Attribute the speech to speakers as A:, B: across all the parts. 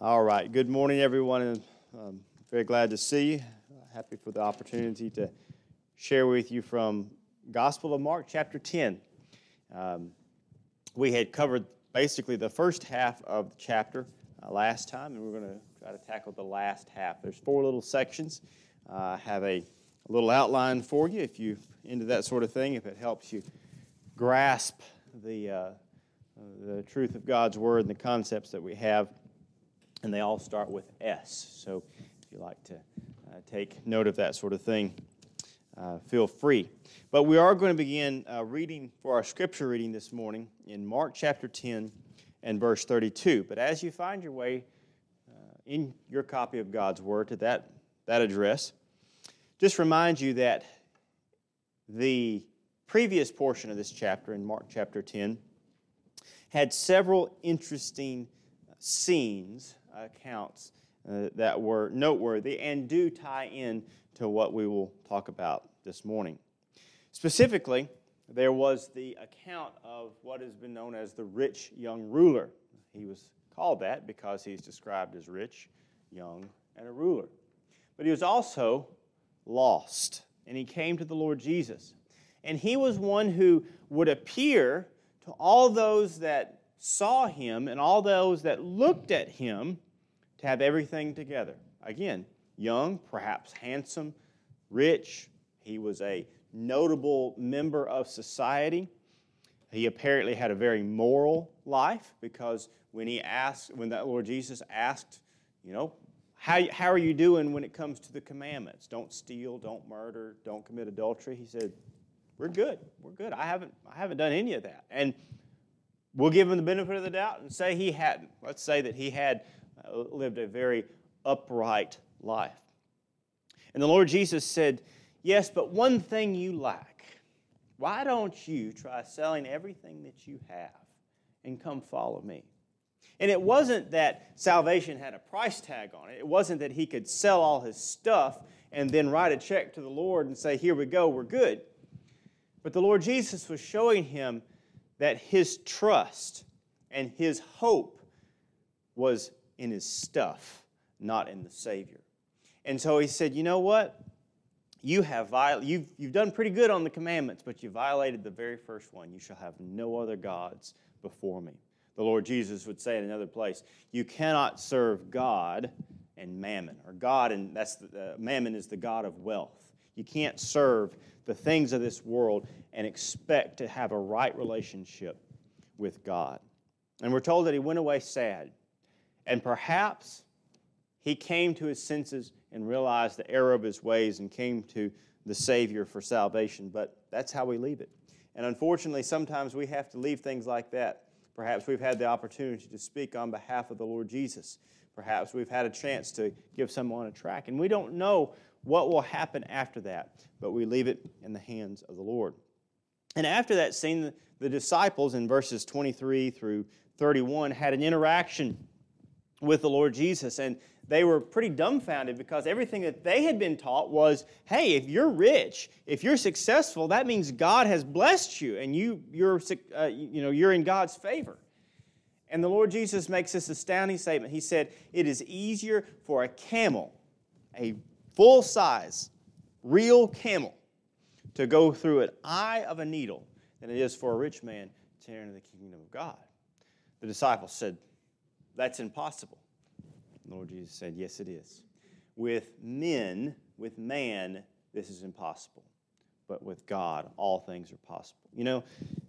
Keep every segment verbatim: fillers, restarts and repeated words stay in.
A: All right. Good morning, everyone. And I'm very glad to see you. Happy for the opportunity to share with you from Gospel of Mark, chapter ten. Um, we had covered basically the first half of the chapter uh, last time, and we're going to try to tackle the last half. There's four little sections. I uh, have a, a little outline for you if you're into that sort of thing, if it helps you grasp the, uh, the truth of God's Word and the concepts that we have. And they all start with S. So if you like to uh, take note of that sort of thing, uh, feel free. But we are going to begin uh, reading for our scripture reading this morning in Mark chapter ten and verse thirty-two. But as you find your way uh, in your copy of God's Word to that, that address, just remind you that the previous portion of this chapter in Mark chapter ten had several interesting scenes, accounts uh, that were noteworthy and do tie in to what we will talk about this morning. Specifically, there was the account of what has been known as the rich young ruler. He was called that because he's described as rich, young, and a ruler. But he was also lost, and he came to the Lord Jesus. And he was one who would appear to all those that saw him and all those that looked at him to have everything together. Again, young, perhaps handsome, rich. He was a notable member of society. He apparently had a very moral life because when he asked, when that Lord Jesus asked, you know, how, how are you doing when it comes to the commandments? Don't steal, don't murder, don't commit adultery. He said, we're good. We're good. I haven't, I haven't done any of that. And we'll give him the benefit of the doubt and say he hadn't. Let's say that he had uh, lived a very upright life. And the Lord Jesus said, yes, but one thing you lack. Why don't you try selling everything that you have and come follow me? And it wasn't that salvation had a price tag on it. It wasn't that he could sell all his stuff and then write a check to the Lord and say, here we go, we're good. But the Lord Jesus was showing him that his trust and his hope was in his stuff, not in the Savior. And so he said, you know what? You have viol- you've, you've done pretty good on the commandments, but you violated the very first one. You shall have no other gods before me. The Lord Jesus would say in another place, you cannot serve God and mammon, or God, and that's the, uh, mammon is the god of wealth. You can't serve the things of this world and expect to have a right relationship with God. And we're told that he went away sad. And perhaps he came to his senses and realized the error of his ways and came to the Savior for salvation. But that's how we leave it. And unfortunately, sometimes we have to leave things like that. Perhaps we've had the opportunity to speak on behalf of the Lord Jesus. Perhaps we've had a chance to give someone a tract. And we don't know what will happen after that, but we leave it in the hands of the Lord. And after that scene, the, the disciples in verses twenty-three through thirty-one had an interaction with the Lord Jesus, and they were pretty dumbfounded because everything that they had been taught was, hey, if you're rich, if you're successful, that means God has blessed you, and you, you're, uh, you know, you're in God's favor. And the Lord Jesus makes this astounding statement. He said, it is easier for a camel, a full-size, real camel, to go through an eye of a needle than it is for a rich man to enter into the kingdom of God. The disciples said, that's impossible. The Lord Jesus said, yes, it is. With men, with man, this is impossible. But with God, all things are possible. You know,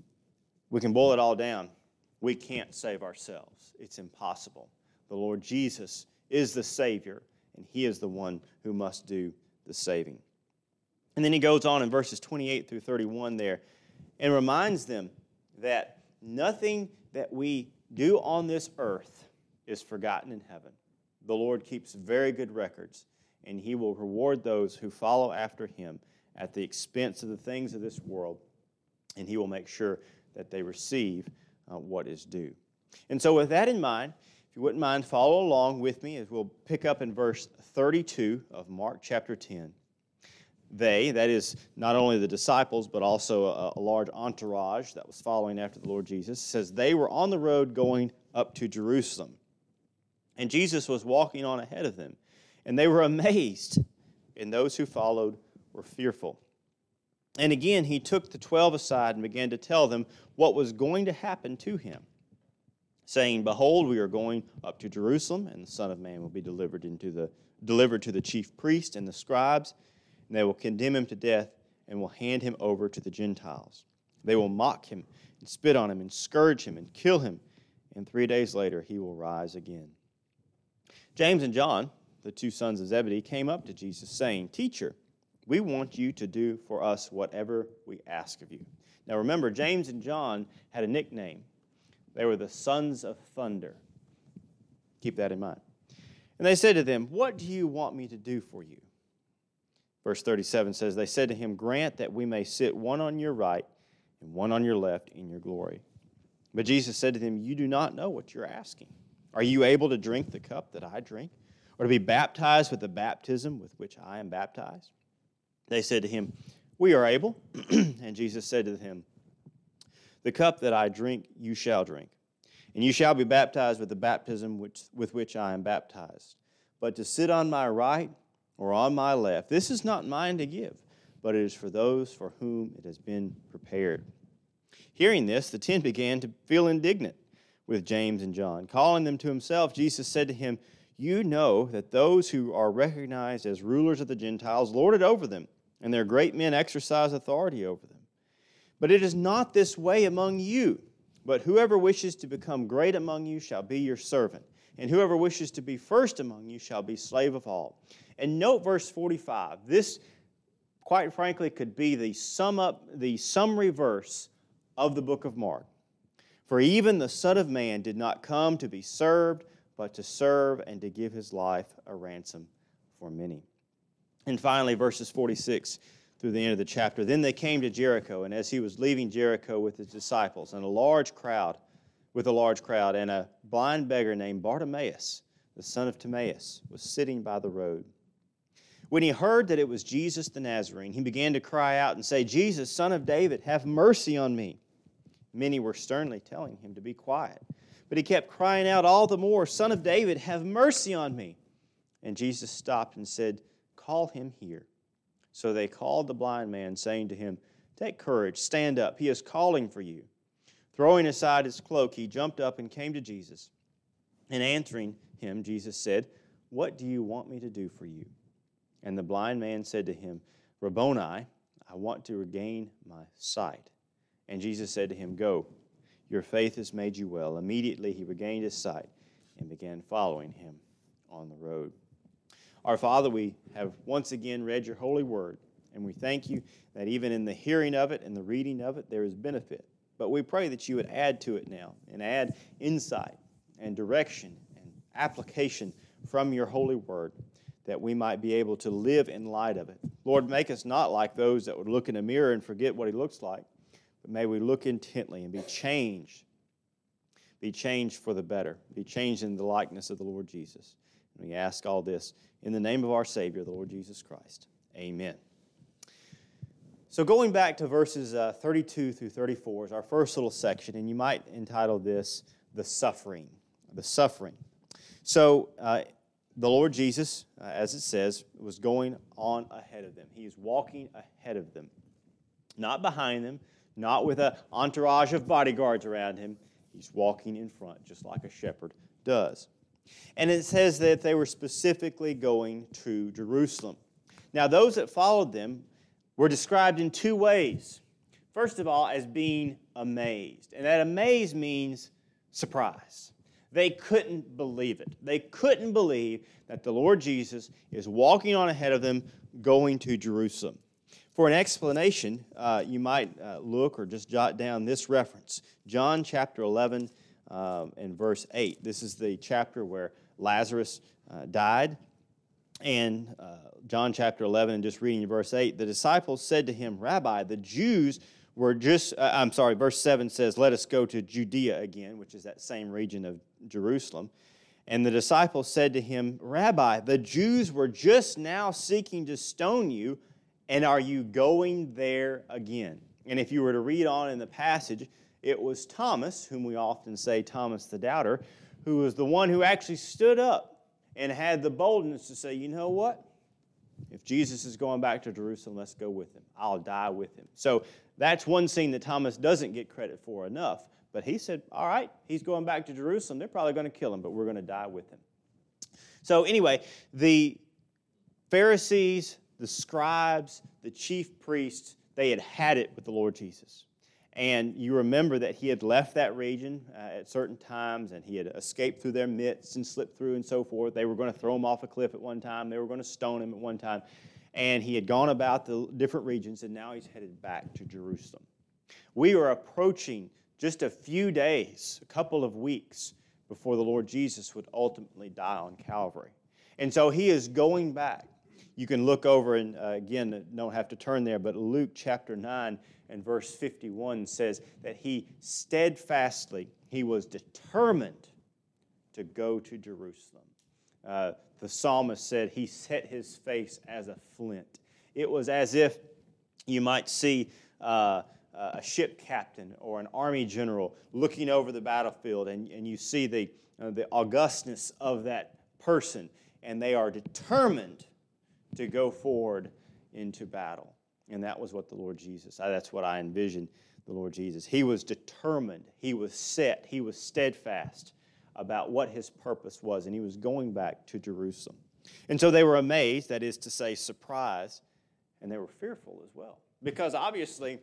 A: we can boil it all down. We can't save ourselves. It's impossible. The Lord Jesus is the Savior, and he is the one who must do the saving. And then he goes on in verses twenty-eight through thirty-one there and reminds them that nothing that we do on this earth is forgotten in heaven. The Lord keeps very good records, and he will reward those who follow after him at the expense of the things of this world, and he will make sure that they receive uh, what is due. And so with that in mind, if you wouldn't mind, follow along with me as we'll pick up in verse thirty-two of Mark chapter ten. They, that is not only the disciples, but also a, a large entourage that was following after the Lord Jesus, says they were on the road going up to Jerusalem. And Jesus was walking on ahead of them, and they were amazed, and those who followed were fearful. And again, he took the twelve aside and began to tell them what was going to happen to him, saying, Behold, we are going up to Jerusalem, and the Son of Man will be delivered into the delivered to the chief priests and the scribes, and they will condemn him to death and will hand him over to the Gentiles. They will mock him and spit on him and scourge him and kill him, and three days later he will rise again. James and John, the two sons of Zebedee, came up to Jesus, saying, Teacher, we want you to do for us whatever we ask of you. Now remember, James and John had a nickname. They were the sons of thunder. Keep that in mind. And they said to them, What do you want me to do for you? Verse thirty-seven says, They said to him, Grant that we may sit one on your right and one on your left in your glory. But Jesus said to them, You do not know what you're asking. Are you able to drink the cup that I drink, or to be baptized with the baptism with which I am baptized? They said to him, We are able. And Jesus said to them, The cup that I drink, you shall drink, and you shall be baptized with the baptism which, with which I am baptized. But to sit on my right or on my left, this is not mine to give, but it is for those for whom it has been prepared. Hearing this, the ten began to feel indignant with James and John. Calling them to himself, Jesus said to him, You know that those who are recognized as rulers of the Gentiles lord it over them, and their great men exercise authority over them. But it is not this way among you. But whoever wishes to become great among you shall be your servant, and whoever wishes to be first among you shall be slave of all. And note verse forty-five. This, quite frankly, could be the sum up, the summary verse of the book of Mark. For even the Son of Man did not come to be served, but to serve and to give his life a ransom for many. And finally, verses forty-six through the end of the chapter. Then they came to Jericho, and as he was leaving Jericho with his disciples, and a large crowd, with a large crowd, and a blind beggar named Bartimaeus, the son of Timaeus, was sitting by the road. When he heard that it was Jesus the Nazarene, he began to cry out and say, Jesus, Son of David, have mercy on me. Many were sternly telling him to be quiet. But he kept crying out all the more, Son of David, have mercy on me. And Jesus stopped and said, Call him here. So they called the blind man, saying to him, Take courage, stand up, he is calling for you. Throwing aside his cloak, he jumped up and came to Jesus. And answering him, Jesus said, What do you want me to do for you? And the blind man said to him, Rabboni, I want to regain my sight. And Jesus said to him, Go, your faith has made you well. Immediately he regained his sight and began following him on the road. Our Father, we have once again read your holy word, and we thank you that even in the hearing of it and the reading of it, there is benefit. But we pray that you would add to it now and add insight and direction and application from your holy word, that we might be able to live in light of it. Lord, make us not like those that would look in a mirror and forget what he looks like, but may we look intently and be changed, be changed for the better, be changed in the likeness of the Lord Jesus. And we ask all this in the name of our Savior, the Lord Jesus Christ. Amen. So going back to verses uh, thirty-two through thirty-four is our first little section, and you might entitle this, The Suffering. The Suffering. So uh, the Lord Jesus, uh, as it says, was going on ahead of them. He is walking ahead of them. Not behind them, not with an entourage of bodyguards around him. He's walking in front, just like a shepherd does. And it says that they were specifically going to Jerusalem. Now, those that followed them were described in two ways. First of all, as being amazed. And that amazed means surprise. They couldn't believe it. They couldn't believe that the Lord Jesus is walking on ahead of them, going to Jerusalem. For an explanation, uh, you might uh, look or just jot down this reference. John chapter eleven um, and verse eight. This is the chapter where Lazarus uh, died. And uh, John chapter eleven, and just reading verse eight, the disciples said to him, Rabbi, the Jews were just, uh, I'm sorry, verse seven says, let us go to Judea again, which is that same region of Jerusalem. And the disciples said to him, Rabbi, the Jews were just now seeking to stone you, and are you going there again? And if you were to read on in the passage, it was Thomas, whom we often say Thomas the Doubter, who was the one who actually stood up and had the boldness to say, you know what? If Jesus is going back to Jerusalem, let's go with him. I'll die with him. So that's one scene that Thomas doesn't get credit for enough. But he said, all right, he's going back to Jerusalem. They're probably going to kill him, but we're going to die with him. So anyway, the Pharisees, the scribes, the chief priests, they had had it with the Lord Jesus. And you remember that he had left that region uh, at certain times, and he had escaped through their midst and slipped through and so forth. They were going to throw him off a cliff at one time. They were going to stone him at one time. And he had gone about the different regions, and now he's headed back to Jerusalem. We are approaching just a few days, a couple of weeks, before the Lord Jesus would ultimately die on Calvary. And so he is going back. You can look over, and uh, again, don't have to turn there, but Luke chapter nine and verse fifty-one says that he steadfastly, he was determined to go to Jerusalem. Uh, the psalmist said he set his face as a flint. It was as if you might see uh, a ship captain or an army general looking over the battlefield, and, and you see the, uh, the augustness of that person, and they are determined to go forward into battle. And that was what the Lord Jesus, that's what I envisioned the Lord Jesus. He was determined, he was set, he was steadfast about what his purpose was, and he was going back to Jerusalem. And so they were amazed, that is to say, surprised, and they were fearful as well. Because obviously,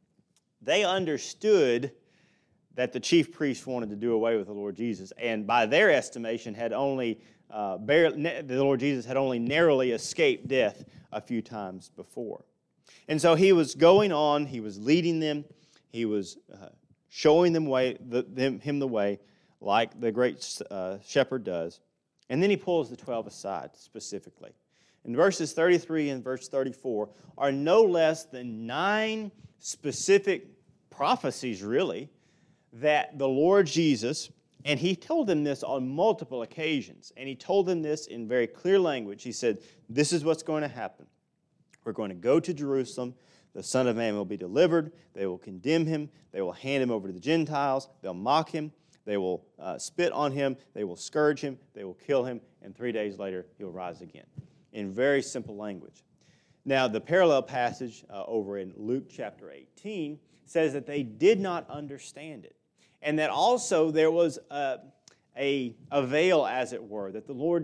A: they understood that the chief priests wanted to do away with the Lord Jesus, and by their estimation, had only uh, barely, the Lord Jesus had only narrowly escaped death a few times before. And so he was going on, he was leading them, he was uh, showing them way, the, them, him the way, like the great uh, shepherd does. And then he pulls the twelve aside specifically. And verses thirty-three and verse thirty-four are no less than nine specific prophecies, really, that the Lord Jesus, and he told them this on multiple occasions, and he told them this in very clear language. He said, this is what's going to happen. We're going to go to Jerusalem. The Son of Man will be delivered. They will condemn him. They will hand him over to the Gentiles. They'll mock him. They will uh, spit on him. They will scourge him. They will kill him. And three days later, he'll rise again. In very simple language. Now, the parallel passage uh, over in Luke chapter eighteen says that they did not understand it. And that also there was a, a, a veil, as it were, that the Lord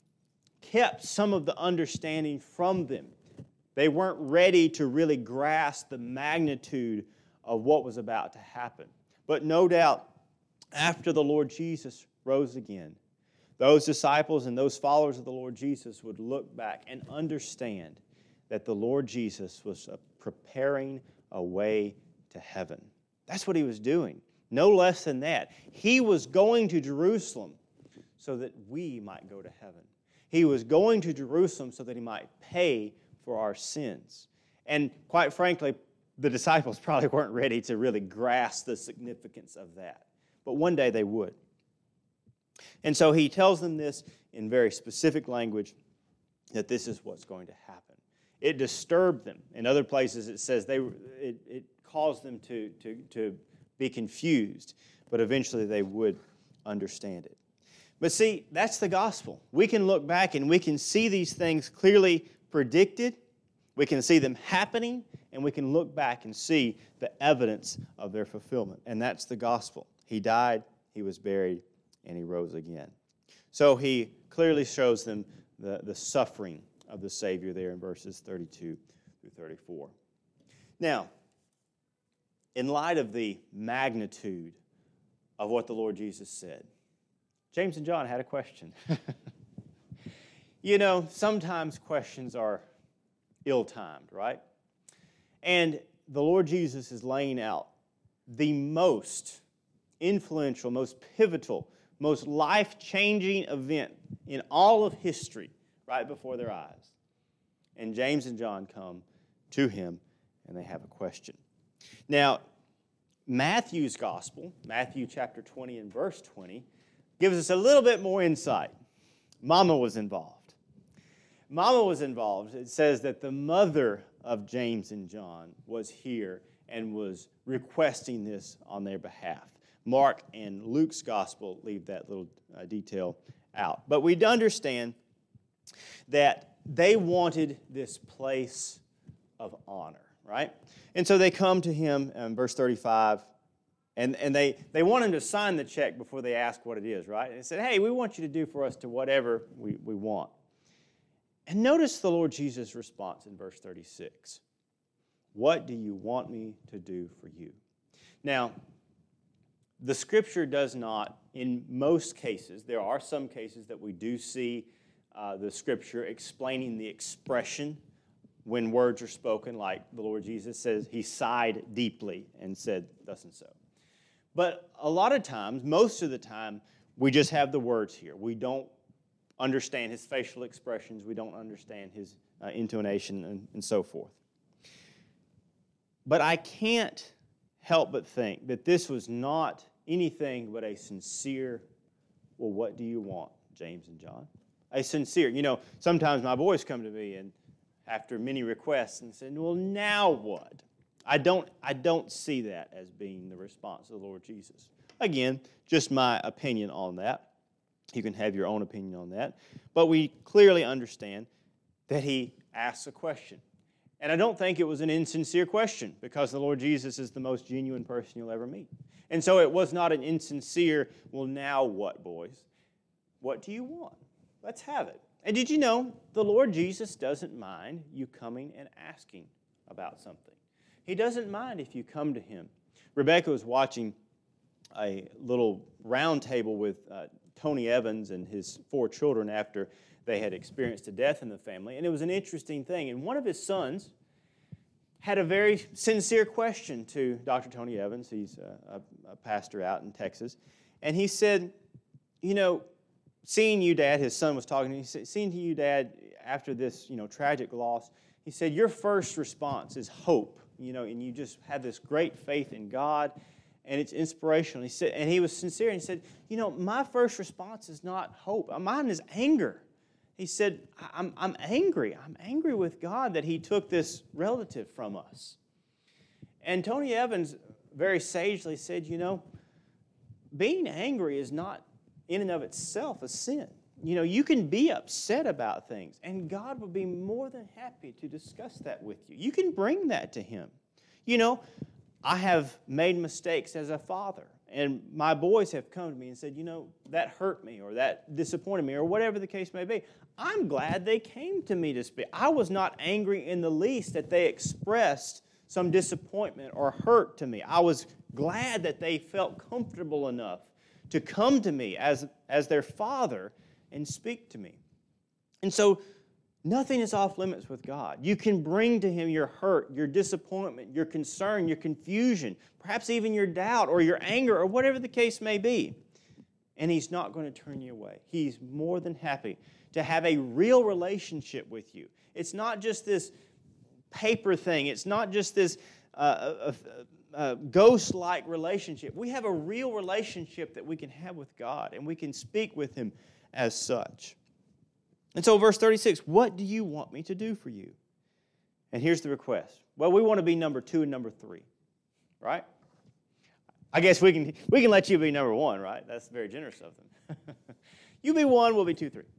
A: kept some of the understanding from them. They weren't ready to really grasp the magnitude of what was about to happen. But no doubt, after the Lord Jesus rose again, those disciples and those followers of the Lord Jesus would look back and understand that the Lord Jesus was preparing a way to heaven. That's what he was doing. No less than that. He was going to Jerusalem so that we might go to heaven. He was going to Jerusalem so that he might pay for our sins. And quite frankly, the disciples probably weren't ready to really grasp the significance of that. But one day they would. And so he tells them this in very specific language, that this is what's going to happen. It disturbed them. In other places it says they it, it caused them to, to, to be confused, but eventually they would understand it. But see, that's the gospel. We can look back and we can see these things clearly predicted. We can see them happening, and we can look back and see the evidence of their fulfillment. And that's the gospel. He died, he was buried, and he rose again. So he clearly shows them the, the suffering of the Savior there in verses thirty-two through thirty-four. Now, in light of the magnitude of what the Lord Jesus said, James and John had a question. You know, sometimes questions are ill-timed, right? And the Lord Jesus is laying out the most influential, most pivotal, most life-changing event in all of history right before their eyes. And James and John come to him, and they have a question. Now, Matthew's gospel, Matthew chapter twenty and verse twenty, gives us a little bit more insight. Mama was involved. Mama was involved. It says that the mother of James and John was here and was requesting this on their behalf. Mark and Luke's gospel leave that little uh, detail out. But we understand that they wanted this place of honor, right? And so they come to him in verse thirty-five, and, and they, they want him to sign the check before they ask what it is, right? And they said, hey, we want you to do for us to whatever we, we want. And notice the Lord Jesus' response in verse thirty-six. What do you want me to do for you? Now, the Scripture does not, in most cases, there are some cases that we do see uh, the Scripture explaining the expression when words are spoken, like the Lord Jesus says, he sighed deeply and said thus and so. But a lot of times, most of the time, we just have the words here. We don't understand his facial expressions. We don't understand his uh, intonation and, and so forth. But I can't help but think that this was not anything but a sincere, well, what do you want, James and John? A sincere, you know, sometimes my boys come to me and after many requests and said, well, now what? I don't, I don't see that as being the response of the Lord Jesus. Again, just my opinion on that. You can have your own opinion on that. But we clearly understand that he asks a question. And I don't think it was an insincere question, because the Lord Jesus is the most genuine person you'll ever meet. And so it was not an insincere, well, now what, boys? What do you want? Let's have it. And did you know the Lord Jesus doesn't mind you coming and asking about something? He doesn't mind if you come to him. Rebecca was watching a little round table with uh, Tony Evans and his four children after they had experienced a death in the family. And it was an interesting thing. And one of his sons had a very sincere question to Doctor Tony Evans. He's a, a, a pastor out in Texas. And he said, you know, seeing you, Dad, his son was talking to him, he said, seeing you, Dad, after this, you know, tragic loss, he said, your first response is hope, you know, and you just have this great faith in God, and it's inspirational. He said, and he was sincere, and he said, you know, my first response is not hope. Mine is anger. He said, I'm, I'm angry. I'm angry with God that he took this relative from us. And Tony Evans very sagely said, you know, being angry is not in and of itself a sin. You know, you can be upset about things, and God would be more than happy to discuss that with you. You can bring that to him. You know, I have made mistakes as a father, and my boys have come to me and said, you know, that hurt me, or that disappointed me, or whatever the case may be. I'm glad they came to me to speak. I was not angry in the least that they expressed some disappointment or hurt to me. I was glad that they felt comfortable enough to come to me as, as their father and speak to me. And so nothing is off limits with God. You can bring to him your hurt, your disappointment, your concern, your confusion, perhaps even your doubt or your anger or whatever the case may be. And he's not going to turn you away. He's more than happy to have a real relationship with you. It's not just this paper thing. It's not just this uh, uh, uh, ghost-like relationship. We have a real relationship that we can have with God, and we can speak with him as such. And so verse thirty-six, what do you want me to do for you? And here's the request. Well, we want to be number two and number three, right? I guess we can, we can let you be number one, right? That's very generous of them. You be one, we'll be two, three.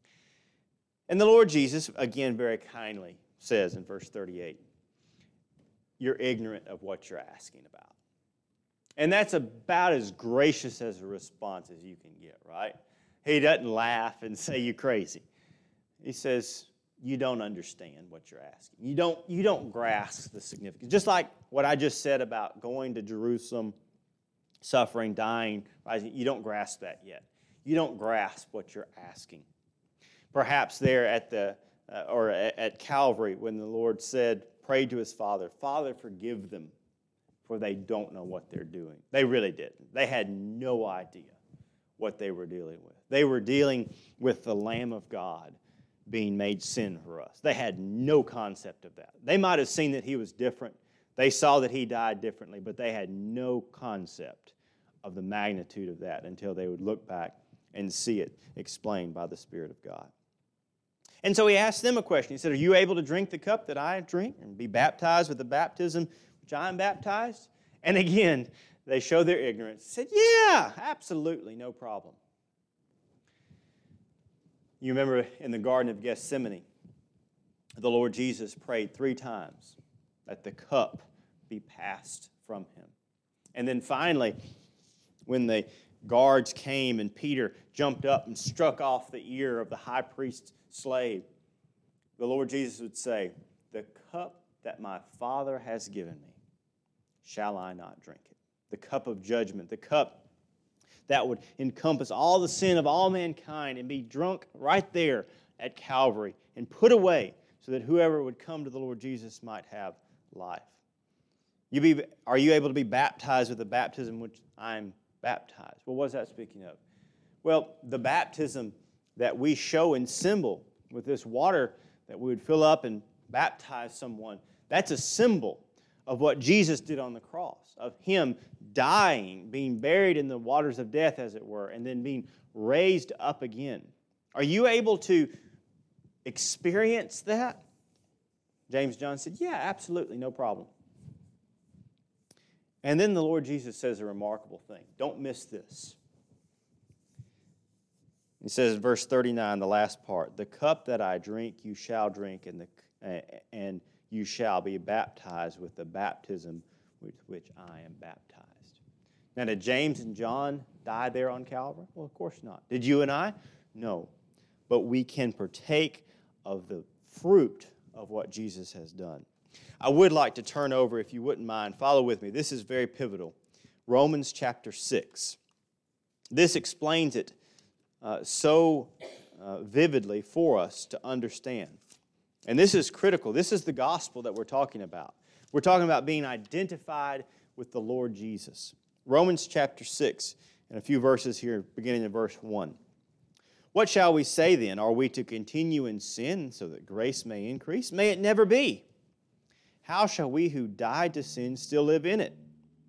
A: And the Lord Jesus, again, very kindly says in verse thirty-eight, you're ignorant of what you're asking about. And that's about as gracious as a response as you can get, right? He doesn't laugh and say you're crazy. He says, you don't understand what you're asking. You don't, you don't grasp the significance. Just like what I just said about going to Jerusalem, suffering, dying, rising, you don't grasp that yet. You don't grasp what you're asking. Perhaps there at the uh, or at, at Calvary when the Lord said, prayed to his Father, Father, forgive them, for they don't know what they're doing. They really didn't. They had no idea what they were dealing with. They were dealing with the Lamb of God being made sin for us. They had no concept of that. They might have seen that he was different. They saw that he died differently, but they had no concept of the magnitude of that until they would look back and see it explained by the Spirit of God. And so he asked them a question. He said, are you able to drink the cup that I drink and be baptized with the baptism which I am baptized? And again, They show their ignorance. Said, yeah, absolutely, no problem. You remember in the Garden of Gethsemane, the Lord Jesus prayed three times that the cup be passed from him. And then finally, when the guards came and Peter jumped up and struck off the ear of the high priest's slave, the Lord Jesus would say, the cup that my Father has given me, shall I not drink it? The cup of judgment, the cup that would encompass all the sin of all mankind and be drunk right there at Calvary and put away so that whoever would come to the Lord Jesus might have life. You be, are you able to be baptized with the baptism which I'm baptized? Well, what is that speaking of? Well, the baptism that we show in symbol with this water that we would fill up and baptize someone, that's a symbol of what Jesus did on the cross, of him dying, being buried in the waters of death, as it were, and then being raised up again. Are you able to experience that? James John said, yeah, absolutely, no problem. And then the Lord Jesus says a remarkable thing. Don't miss this. He says in verse thirty-nine, the last part, the cup that I drink, you shall drink, and the and you shall be baptized with the baptism with which I am baptized. Now, did James and John die there on Calvary? Well, of course not. Did you and I? No. But we can partake of the fruit of what Jesus has done. I would like to turn over, if you wouldn't mind, follow with me. This is very pivotal. Romans chapter six. This explains it uh, so uh, vividly for us to understand. And this is critical. This is the gospel that we're talking about. We're talking about being identified with the Lord Jesus. Romans chapter six, and a few verses here, beginning in verse one. What shall we say then? Are we to continue in sin so that grace may increase? May it never be. How shall we who died to sin still live in it?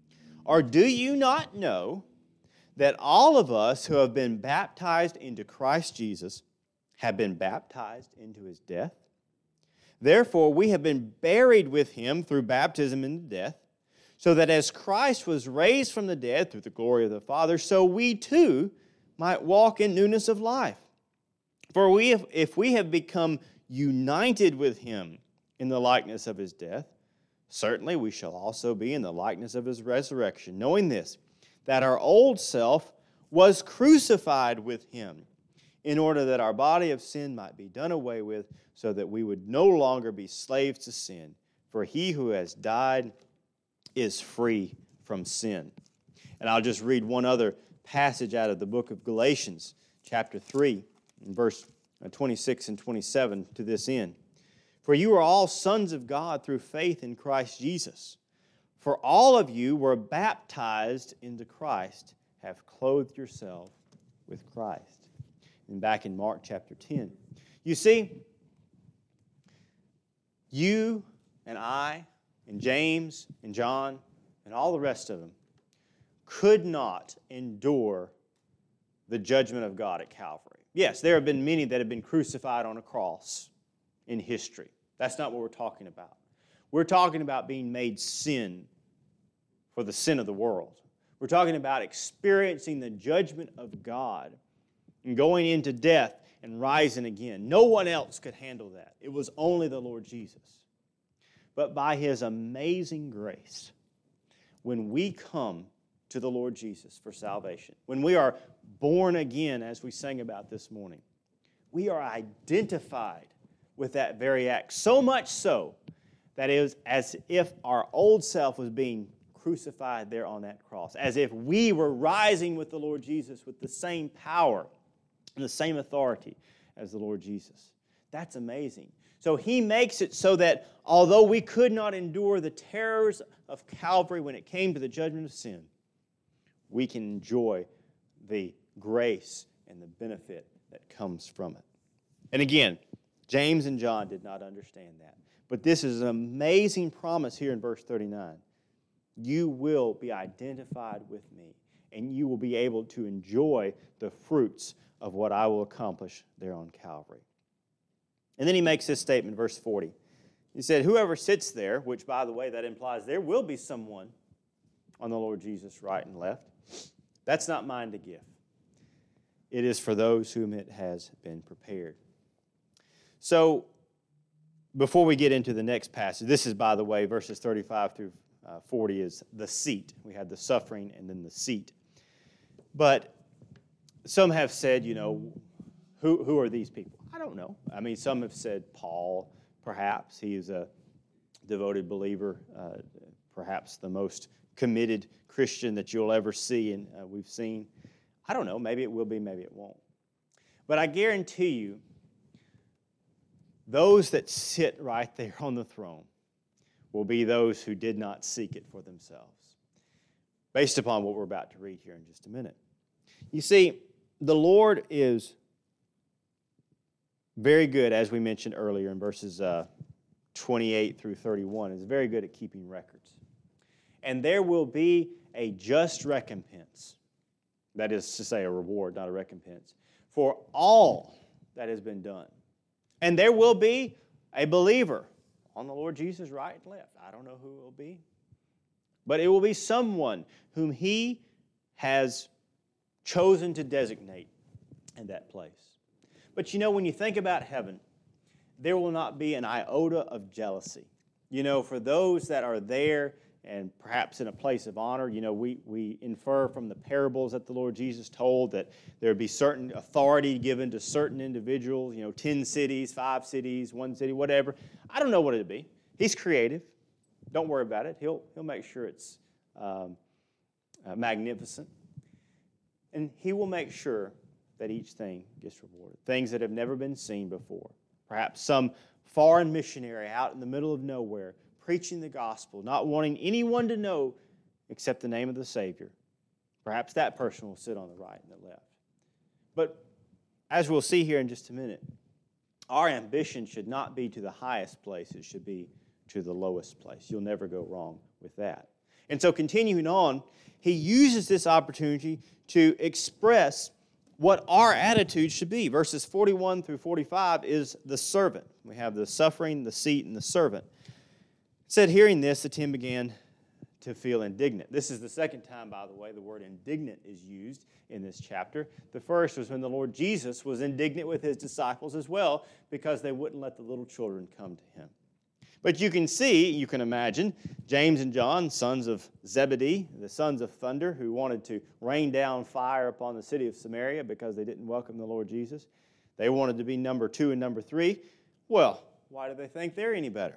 A: Or do you not know that all of us who have been baptized into Christ Jesus have been baptized into his death? Therefore, we have been buried with him through baptism into death, so that as Christ was raised from the dead through the glory of the Father, so we too might walk in newness of life. For we, have, if we have become united with him in the likeness of his death, certainly we shall also be in the likeness of his resurrection, knowing this, that our old self was crucified with him, in order that our body of sin might be done away with, so that we would no longer be slaves to sin. For he who has died is free from sin. And I'll just read one other passage out of the book of Galatians, chapter three, in verse twenty-six and twenty-seven, to this end. For you are all sons of God through faith in Christ Jesus. For all of you were baptized into Christ, have clothed yourself with Christ. And back in Mark chapter ten. You see, you and I and James and John and all the rest of them could not endure the judgment of God at Calvary. Yes, there have been many that have been crucified on a cross in history. That's not what we're talking about. We're talking about being made sin for the sin of the world. We're talking about experiencing the judgment of God and going into death and rising again. No one else could handle that. It was only the Lord Jesus. But by his amazing grace, when we come to the Lord Jesus for salvation, when we are born again, as we sang about this morning, we are identified with that very act, so much so that it was as if our old self was being crucified there on that cross, as if we were rising with the Lord Jesus with the same power and the same authority as the Lord Jesus. That's amazing. So he makes it so that although we could not endure the terrors of Calvary when it came to the judgment of sin, we can enjoy the grace and the benefit that comes from it. And again, James and John did not understand that. But this is an amazing promise here in verse thirty-nine. You will be identified with me, and you will be able to enjoy the fruits of what I will accomplish there on Calvary. And then he makes this statement, verse forty. He said, whoever sits there, which, by the way, that implies there will be someone on the Lord Jesus right and left. That's not mine to give. It is for those whom it has been prepared. So, before we get into the next passage, this is, by the way, verses thirty-five through forty is the seat. We had the suffering and then the seat. But some have said, you know, who, who are these people? I don't know. I mean, some have said Paul, perhaps. He is a devoted believer, uh, perhaps the most committed Christian that you'll ever see and uh, we've seen. I don't know. Maybe it will be, maybe it won't. But I guarantee you, those that sit right there on the throne will be those who did not seek it for themselves, based upon what we're about to read here in just a minute. You see, the Lord is very good, as we mentioned earlier in verses uh, twenty-eight through thirty-one, is very good at keeping records. And there will be a just recompense, that is to say a reward, not a recompense, for all that has been done. And there will be a believer on the Lord Jesus' right and left. I don't know who it will be. But it will be someone whom He has chosen to designate in that place. But you know, when you think about heaven, there will not be an iota of jealousy. You know, for those that are there and perhaps in a place of honor, you know, we, we infer from the parables that the Lord Jesus told that there would be certain authority given to certain individuals, you know, ten cities, five cities, one city, whatever. I don't know what it would be. He's creative. Don't worry about it. He'll, he'll make sure it's um, uh, magnificent. And He will make sure that each thing gets rewarded. Things that have never been seen before. Perhaps some foreign missionary out in the middle of nowhere preaching the gospel, not wanting anyone to know except the name of the Savior. Perhaps that person will sit on the right and the left. But as we'll see here in just a minute, our ambition should not be to the highest place. It should be to the lowest place. You'll never go wrong with that. And so continuing on, he uses this opportunity to express what our attitude should be. Verses forty-one through forty-five is the servant. We have the suffering, the seat, and the servant. It said, hearing this, the ten began to feel indignant. This is the second time, by the way, the word indignant is used in this chapter. The first was when the Lord Jesus was indignant with His disciples as well because they wouldn't let the little children come to Him. But you can see, you can imagine, James and John, sons of Zebedee, the sons of thunder, who wanted to rain down fire upon the city of Samaria because they didn't welcome the Lord Jesus. They wanted to be number two and number three. Well, why do they think they're any better?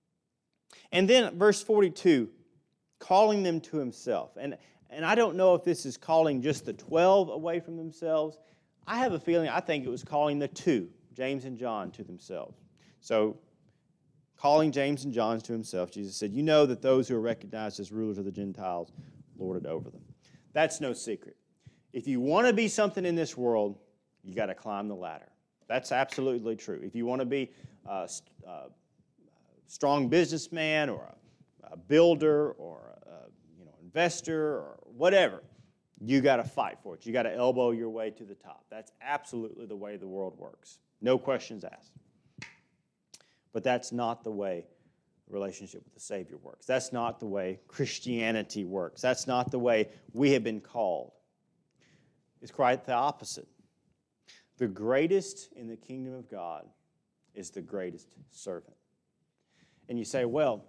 A: And then verse forty-two, calling them to Himself. And, and I don't know if this is calling just the twelve away from themselves. I have a feeling, I think it was calling the two, James and John, to themselves. So, calling James and John to Himself, Jesus said, you know that those who are recognized as rulers of the Gentiles lord it over them. That's no secret. If you want to be something in this world, you got to climb the ladder. That's absolutely true. If you want to be a, a strong businessman or a, a builder or a, you know, investor or whatever, you got to fight for it. You got to elbow your way to the top. That's absolutely the way the world works. No questions asked. But that's not the way a relationship with the Savior works. That's not the way Christianity works. That's not the way we have been called. It's quite the opposite. The greatest in the kingdom of God is the greatest servant. And you say, well,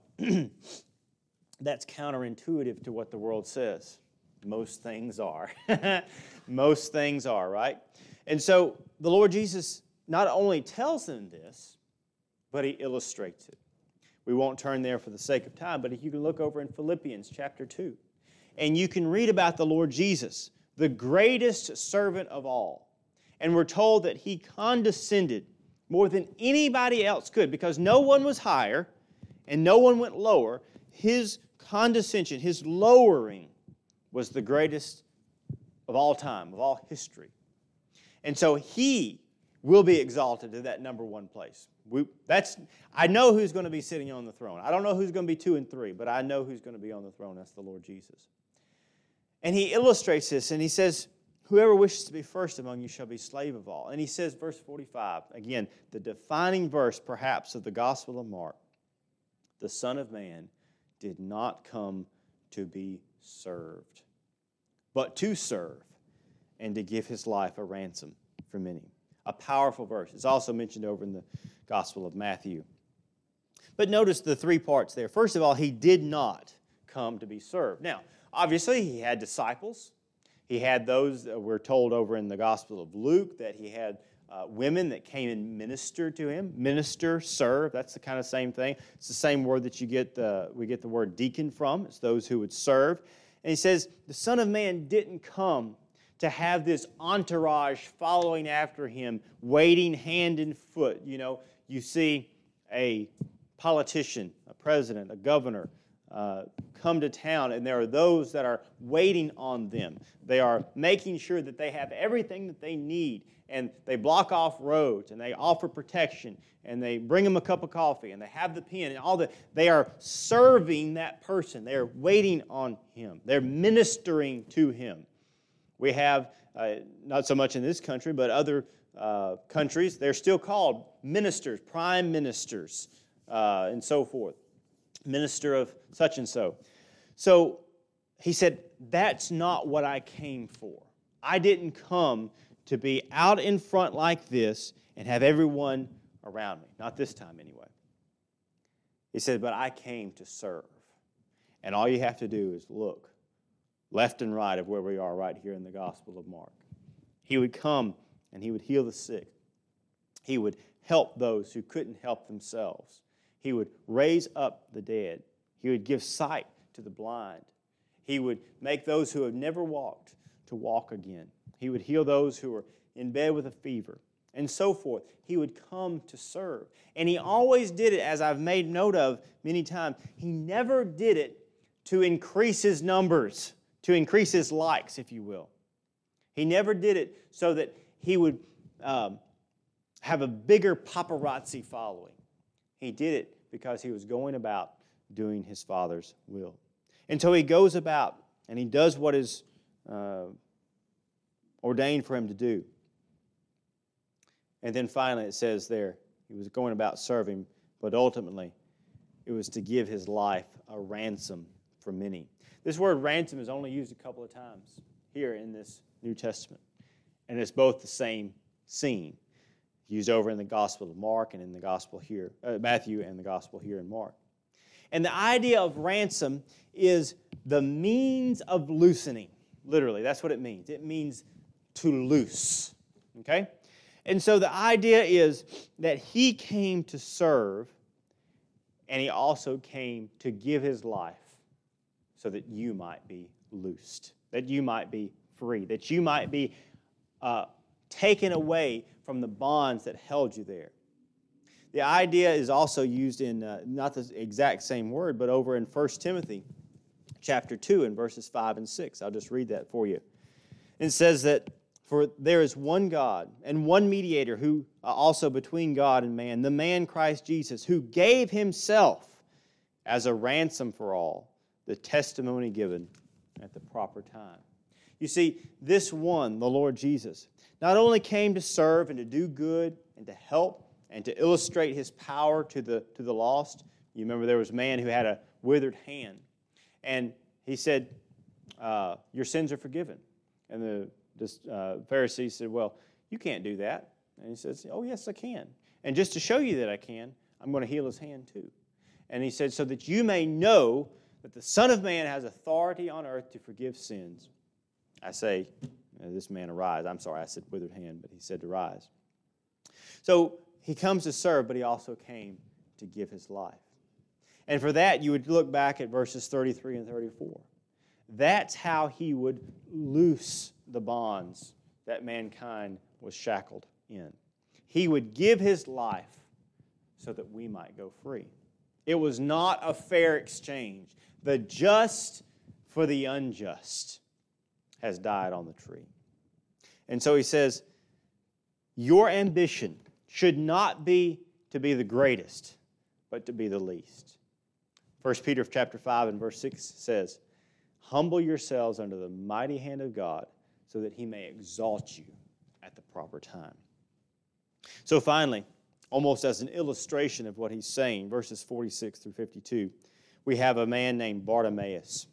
A: that's counterintuitive to what the world says. Most things are. Most things are, right? And so the Lord Jesus not only tells them this, but He illustrates it. We won't turn there for the sake of time, but if you can look over in Philippians chapter two, and you can read about the Lord Jesus, the greatest servant of all. And we're told that He condescended more than anybody else could, because no one was higher and no one went lower. His condescension, His lowering was the greatest of all time, of all history. And so He will be exalted to that number one place. We, that's, I know who's going to be sitting on the throne. I don't know who's going to be two and three, but I know who's going to be on the throne. That's the Lord Jesus. And He illustrates this, and He says, whoever wishes to be first among you shall be slave of all. And He says, verse forty-five, again, the defining verse perhaps of the Gospel of Mark, the Son of Man did not come to be served, but to serve and to give his life a ransom for many. A powerful verse. It's also mentioned over in the Gospel of Matthew. But notice the three parts there. First of all, he did not come to be served. Now, obviously, he had disciples. He had those that we're told over in the Gospel of Luke that he had uh, women that came and ministered to him. Minister, serve, that's the kind of same thing. It's the same word that you get the, we get the word deacon from. It's those who would serve. And he says, the Son of Man didn't come to have this entourage following after him, waiting hand and foot. You know, you see a politician, a president, a governor, uh, come to town, and there are those that are waiting on them. They are making sure that they have everything that they need, and they block off roads, and they offer protection, and they bring them a cup of coffee, and they have the pen, and all the. They are serving that person. They are waiting on him. They're ministering to him. We have, uh, not so much in this country, but other uh, countries, they're still called ministers, prime ministers, uh, and so forth. Minister of such and so. So he said, that's not what I came for. I didn't come to be out in front like this and have everyone around me. Not this time anyway. He said, but I came to serve. And all you have to do is look left and right of where we are right here in the Gospel of Mark. He would come and he would heal the sick. He would help those who couldn't help themselves. He would raise up the dead. He would give sight to the blind. He would make those who have never walked to walk again. He would heal those who were in bed with a fever, and so forth. He would come to serve. And he always did it, as I've made note of many times. He never did it to increase his numbers, to increase his likes, if you will. He never did it so that he would um, have a bigger paparazzi following. He did it because he was going about doing his Father's will. And so he goes about and he does what is uh, ordained for him to do. And then finally it says there, he was going about serving, but ultimately it was to give his life a ransom for many. This word ransom is only used a couple of times here in this New Testament. And it's both the same scene, used over in the Gospel of Mark and in the Gospel here, uh, Matthew and the Gospel here in Mark. And the idea of ransom is the means of loosening. Literally, that's what it means. It means to loose. Okay? And so the idea is that he came to serve, and he also came to give his life so that you might be loosed, that you might be free, that you might be uh, taken away from the bonds that held you there. The idea is also used in, uh, not the exact same word, but over in First Timothy chapter two in verses five and six. I'll just read that for you. It says that, for there is one God and one mediator who uh, also between God and man, the man Christ Jesus, who gave himself as a ransom for all, the testimony given at the proper time. You see, this one, the Lord Jesus, not only came to serve and to do good and to help and to illustrate his power to the, to the lost. You remember there was a man who had a withered hand. And he said, uh, your sins are forgiven. And the this, uh, Pharisee said, well, you can't do that. And he says, oh, yes, I can. And just to show you that I can, I'm going to heal his hand too. And he said, so that you may know that the Son of Man has authority on earth to forgive sins. I say, this man arise. I'm sorry, I said withered hand, but he said to rise. So he comes to serve, but he also came to give his life. And for that, you would look back at verses thirty-three and thirty-four. That's how he would loose the bonds that mankind was shackled in. He would give his life so that we might go free. It was not a fair exchange. The just for the unjust has died on the tree. And so he says, your ambition should not be to be the greatest, but to be the least. First Peter chapter five and verse six says, humble yourselves under the mighty hand of God so that he may exalt you at the proper time. So finally, almost as an illustration of what he's saying, verses forty-six through fifty-two, we have a man named Bartimaeus.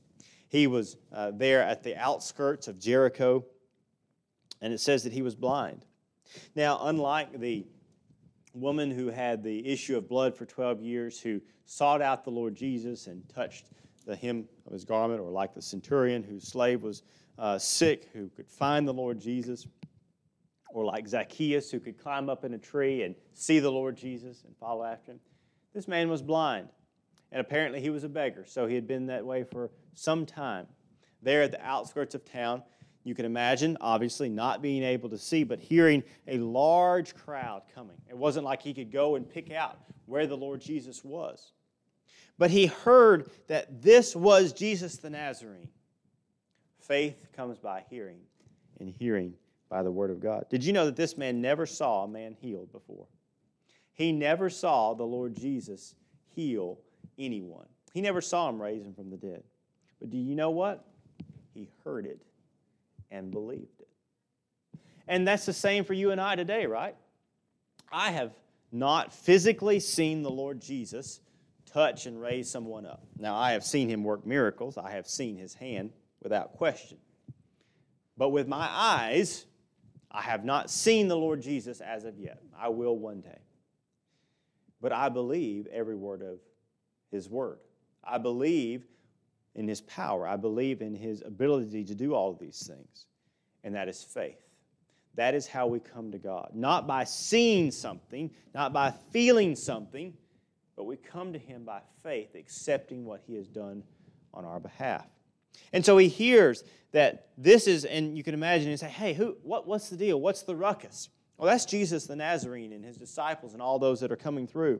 A: He was uh, there at the outskirts of Jericho, and it says that he was blind. Now, unlike the woman who had the issue of blood for twelve years, who sought out the Lord Jesus and touched the hem of his garment, or like the centurion whose slave was uh, sick, who could find the Lord Jesus, or like Zacchaeus, who could climb up in a tree and see the Lord Jesus and follow after him, this man was blind. And apparently he was a beggar, so he had been that way for some time. There at the outskirts of town, you can imagine, obviously, not being able to see, but hearing a large crowd coming. It wasn't like he could go and pick out where the Lord Jesus was. But he heard that this was Jesus the Nazarene. Faith comes by hearing, and hearing by the Word of God. Did you know that this man never saw a man healed before? He never saw the Lord Jesus heal anyone. He never saw him raise him from the dead. But do you know what? He heard it and believed it. And that's the same for you and I today, right? I have not physically seen the Lord Jesus touch and raise someone up. Now, I have seen him work miracles. I have seen his hand without question. But with my eyes, I have not seen the Lord Jesus as of yet. I will one day. But I believe every word of his word. I believe in his power. I believe in his ability to do all of these things. And that is faith. That is how we come to God. Not by seeing something, not by feeling something, but we come to him by faith, accepting what he has done on our behalf. And so he hears that this is, and you can imagine, and say, hey, who? What, what's the deal? What's the ruckus? Well, that's Jesus the Nazarene and his disciples and all those that are coming through.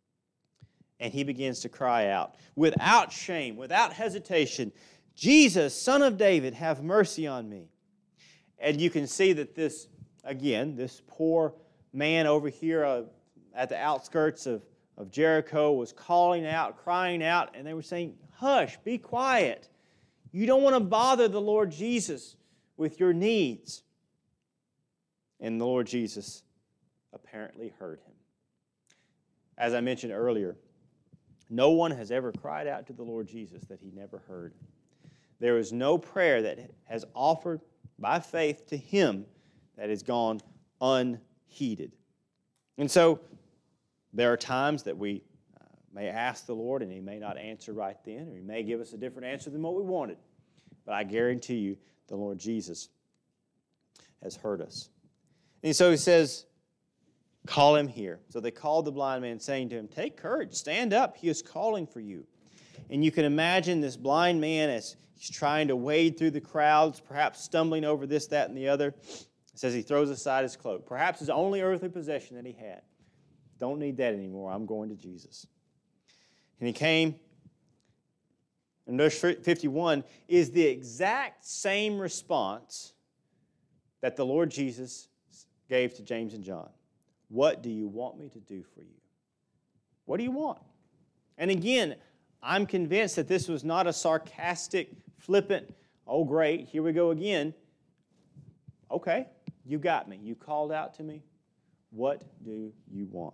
A: And he begins to cry out, without shame, without hesitation, Jesus, Son of David, have mercy on me. And you can see that this, again, this poor man over here uh, at the outskirts of, of Jericho was calling out, crying out, and they were saying, hush, be quiet. You don't want to bother the Lord Jesus with your needs. And the Lord Jesus apparently heard him. As I mentioned earlier, no one has ever cried out to the Lord Jesus that he never heard. There is no prayer that has offered by faith to him that has gone unheeded. And so there are times that we uh, may ask the Lord and he may not answer right then, or he may give us a different answer than what we wanted. But I guarantee you the Lord Jesus has heard us. And so he says, call him here. So they called the blind man, saying to him, take courage, stand up, he is calling for you. And you can imagine this blind man as he's trying to wade through the crowds, perhaps stumbling over this, that, and the other. It says he throws aside his cloak, perhaps his only earthly possession that he had. Don't need that anymore. I'm going to Jesus. And he came. And verse fifty-one is the exact same response that the Lord Jesus gave to James and John. What do you want me to do for you? What do you want? And again, I'm convinced that this was not a sarcastic, flippant, oh great, here we go again. Okay, you got me. You called out to me. What do you want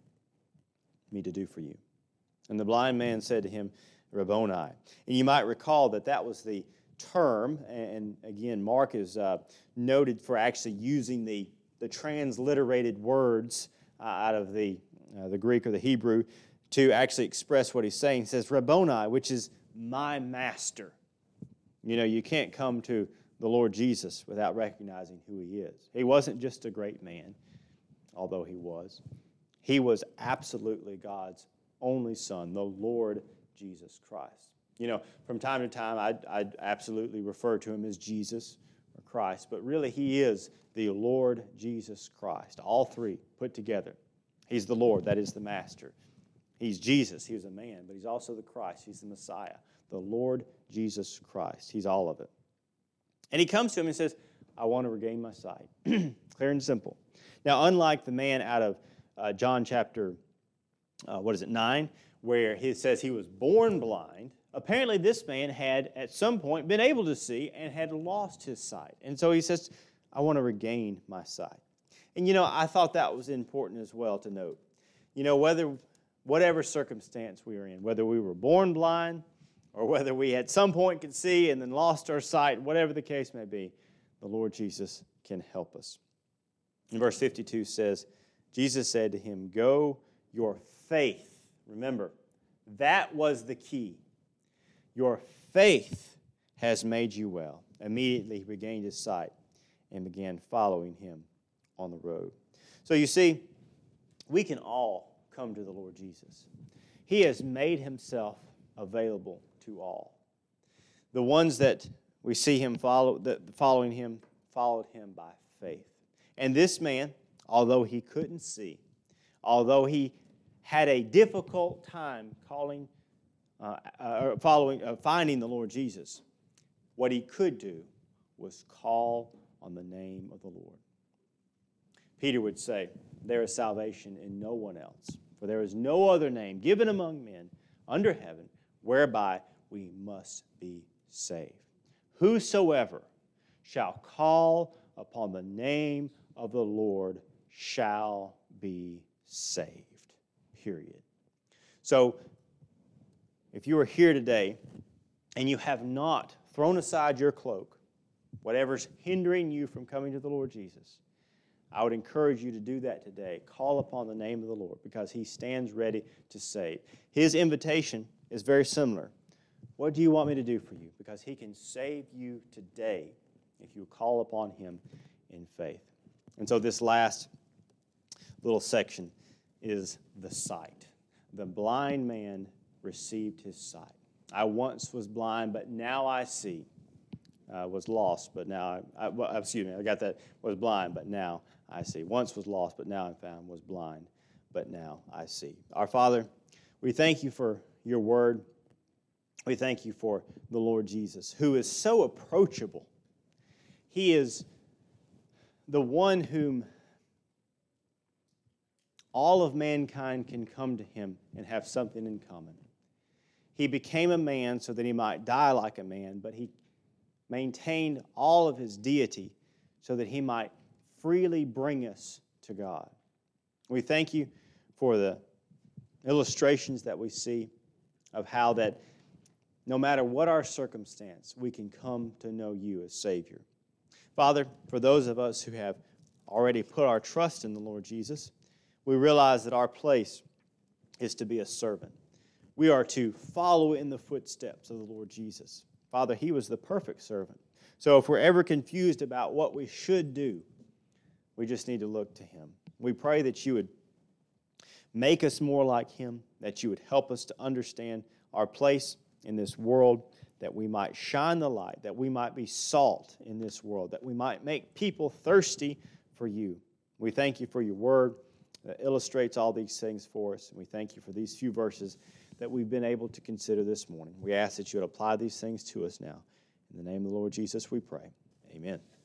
A: me to do for you? And the blind man said to him, Rabboni. And you might recall that that was the term, and again, Mark is uh, noted for actually using the, the transliterated words uh, out of the, uh, the Greek or the Hebrew to actually express what he's saying. He says, Rabboni, which is my master. You know, you can't come to the Lord Jesus without recognizing who he is. He wasn't just a great man, although he was. He was absolutely God's only Son, the Lord Jesus Christ. You know, from time to time, I'd, I'd absolutely refer to him as Jesus or Christ, but really he is the Lord Jesus Christ, all three put together. He's the Lord, that is the Master. He's Jesus, he was a man, but he's also the Christ, he's the Messiah, the Lord Jesus Christ. He's all of it. And he comes to him and says, I want to regain my sight. Clear and simple. Now, unlike the man out of uh, John chapter, uh, what is it, nine, where he says he was born blind, apparently this man had at some point been able to see and had lost his sight. And so he says, I want to regain my sight. And you know, I thought that was important as well to note. You know, whether whatever circumstance we were in, whether we were born blind, or whether we at some point could see and then lost our sight, whatever the case may be, the Lord Jesus can help us. And verse fifty-two says, Jesus said to him, "Go, your faith." Remember, that was the key. Your faith has made you well. Immediately he regained his sight and began following him on the road. So you see, we can all come to the Lord Jesus. He has made himself available to all. The ones that we see him follow, that following him, followed him by faith. And this man, although he couldn't see, although he had a difficult time calling, uh, uh, following, uh, finding the Lord Jesus, what he could do was call on the name of the Lord. Peter would say, "There is salvation in no one else, for there is no other name given among men under heaven whereby we must be saved. Whosoever shall call upon the name of the Lord shall be saved." Period. So, if you are here today and you have not thrown aside your cloak, whatever's hindering you from coming to the Lord Jesus, I would encourage you to do that today. Call upon the name of the Lord because he stands ready to save. His invitation is very similar. What do you want me to do for you? Because he can save you today if you call upon him in faith. And so this last little section is the sight. The blind man received his sight. I once was blind, but now I see. I was lost, but now, I, I, well, excuse me, I got that, was blind, but now I see. Once was lost, but now I'm found, was blind, but now I see. Our Father, we thank you for your word. We thank you for the Lord Jesus, who is so approachable. He is the one whom all of mankind can come to him and have something in common. He became a man so that he might die like a man, but he maintained all of his deity so that he might freely bring us to God. We thank you for the illustrations that we see of how that no matter what our circumstance, we can come to know you as Savior. Father, for those of us who have already put our trust in the Lord Jesus, we realize that our place is to be a servant. We are to follow in the footsteps of the Lord Jesus. Father, he was the perfect servant. So if we're ever confused about what we should do, we just need to look to him. We pray that you would make us more like him, that you would help us to understand our place in this world, that we might shine the light, that we might be salt in this world, that we might make people thirsty for you. We thank you for your word that illustrates all these things for us, and we thank you for these few verses that we've been able to consider this morning. We ask that you would apply these things to us now. In the name of the Lord Jesus we pray. Amen.